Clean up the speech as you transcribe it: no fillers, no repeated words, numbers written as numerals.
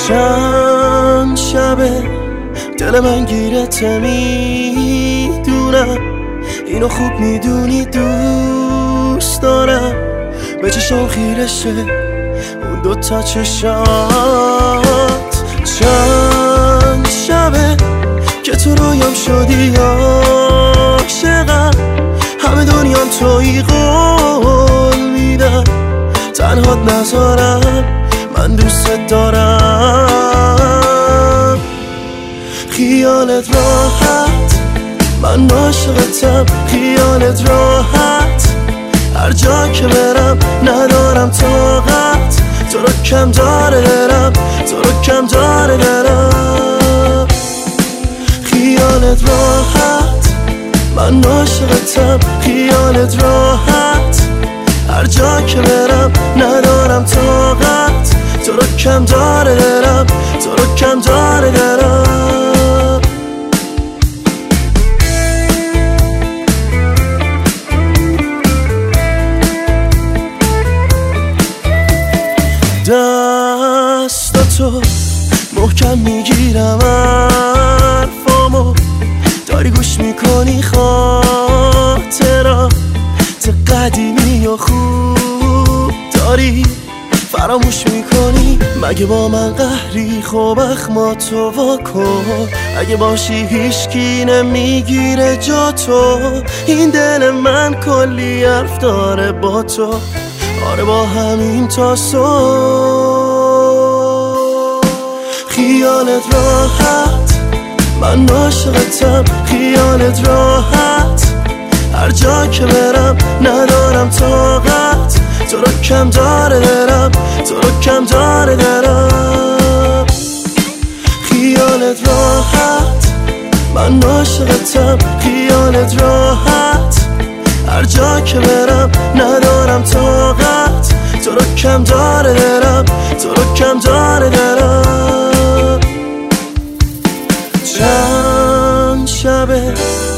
چند شبه دل من گیرته میدونم، اینو خوب میدونی دوست دارم. به چشم خیره شه اون دوتا چشات. چند شبه که تو رویام شدی عاشقم، همه دنیام تویی قول میدم، تنهات نذارم من دوست دارم. خیالت راحت من عاشقتم، خیالت راحت هر جا که برم ندارم طاقت، تو رو کم داره دلم، تو رو کم داره دلم. خیالت راحت من عاشقتم، خیالت راحت هر جا که برم ندارم طاقت، تو رو کم داره دلم، تو رو کم داره دلم. دستاتو محکم میگیرم، حرفامو داری گوش میکنی، خاطرات قدیمی و خوب داری فراموش میکنی. مگه با من قهری؟ خب اخماتو واکن، اگه باشی هیچکی نمیگیره جا تو. این دل من کلی حرف داره با تو، آره با همین تا صبح. خیالت راحت من عاشقتم، خیالت راحت هر جا که برم ندارم طاقت، تو رو کم داره دلم، تو رو کم داره دلم. خیالت راحت من عاشقتم، خیالت راحت هر جا که برم ندارم طاقت، تو رو کم داره دلم، تو رو کم داره دلم. چند شبه